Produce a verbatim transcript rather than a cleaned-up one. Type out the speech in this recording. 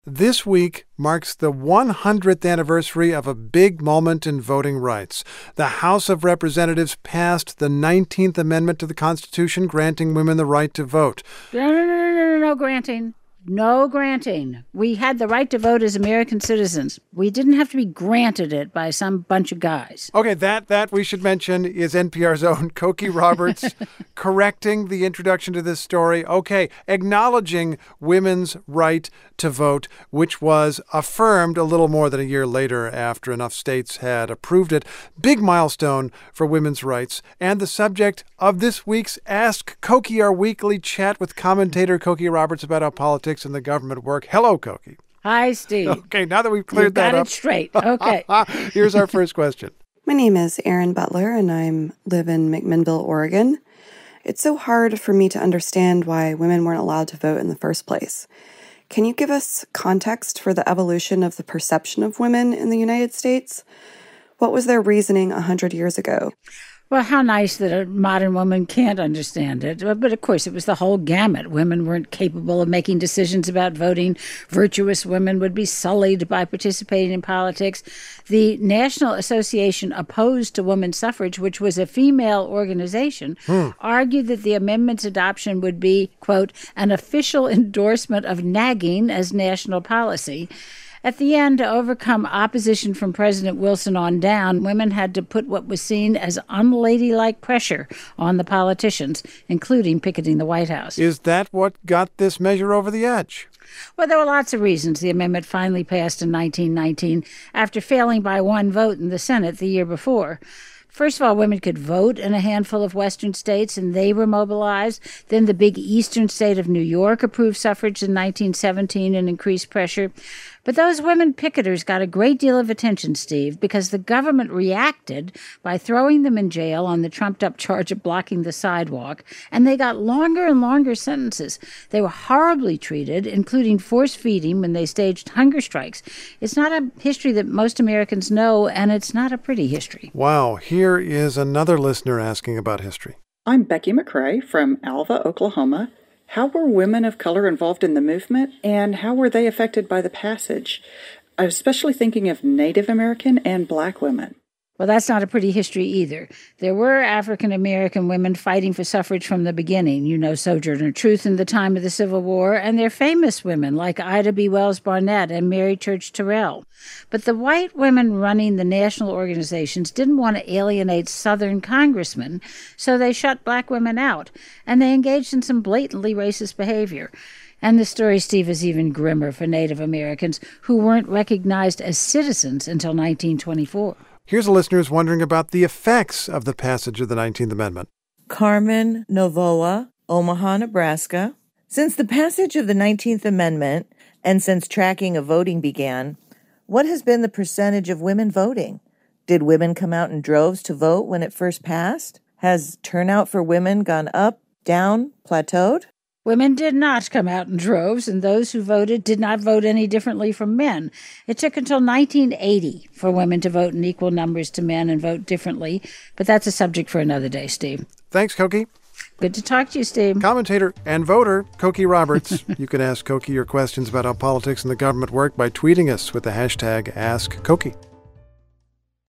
This week marks the one hundredth anniversary of a big moment in voting rights. The House of Representatives passed the nineteenth Amendment to the Constitution, granting women the right to vote. No, no, no, no, no, no granting. No granting. We had the right to vote as American citizens. We didn't have to be granted it by some bunch of guys. Okay, that that we should mention is N P R's own Cokie Roberts correcting the introduction to this story. Okay, acknowledging women's right to vote, which was affirmed a little more than a year later after enough states had approved it. Big milestone for women's rights, and the subject of this week's Ask Cokie, our weekly chat with commentator Cokie Roberts about how politics and the government work. Hello, Cokie. Hi, Steve. Okay, now that we've cleared you got that up. it straight. Okay. Here's our first question. My name is Erin Butler, and I live in McMinnville, Oregon. It's so hard for me to understand why women weren't allowed to vote in the first place. Can you give us context for the evolution of the perception of women in the United States? What was their reasoning one hundred years ago? Well, how nice that a modern woman can't understand it. But, of course, it was the whole gamut. Women weren't capable of making decisions about voting. Virtuous women would be sullied by participating in politics. The National Association Opposed to Women's Suffrage, which was a female organization, hmm. argued that the amendment's adoption would be, quote, an official endorsement of nagging as national policy. At the end, to overcome opposition from President Wilson on down, women had to put what was seen as unladylike pressure on the politicians, including picketing the White House. Is that what got this measure over the edge? Well, there were lots of reasons the amendment finally passed in nineteen nineteen after failing by one vote in the Senate the year before. First of all, women could vote in a handful of western states, and they were mobilized. Then the big eastern state of New York approved suffrage in nineteen seventeen and increased pressure. But those women picketers got a great deal of attention, Steve, because the government reacted by throwing them in jail on the trumped-up charge of blocking the sidewalk, and they got longer and longer sentences. They were horribly treated, including force feeding when they staged hunger strikes. It's not a history that most Americans know, and it's not a pretty history. Wow, here is another listener asking about history. I'm Becky McCrae from Alva, Oklahoma. How were women of color involved in the movement, and how were they affected by the passage? I'm especially thinking of Native American and Black women. Well, that's not a pretty history either. There were African-American women fighting for suffrage from the beginning. You know Sojourner Truth in the time of the Civil War, and they're famous women like Ida B. Wells Barnett and Mary Church Terrell. But the white women running the national organizations didn't want to alienate Southern congressmen, so they shut black women out, and they engaged in some blatantly racist behavior. And the story, Steve, is even grimmer for Native Americans who weren't recognized as citizens until nineteen twenty-four. Here's a listener who's wondering about the effects of the passage of the nineteenth Amendment. Carmen Novoa, Omaha, Nebraska. Since the passage of the nineteenth Amendment and since tracking of voting began, what has been the percentage of women voting? Did women come out in droves to vote when it first passed? Has turnout for women gone up, down, plateaued? Women did not come out in droves, and those who voted did not vote any differently from men. It took until nineteen eighty for women to vote in equal numbers to men and vote differently, but that's a subject for another day, Steve. Thanks, Cokie. Good to talk to you, Steve. Commentator and voter, Cokie Roberts. You can ask Cokie your questions about how politics and the government work by tweeting us with the hashtag AskCokie.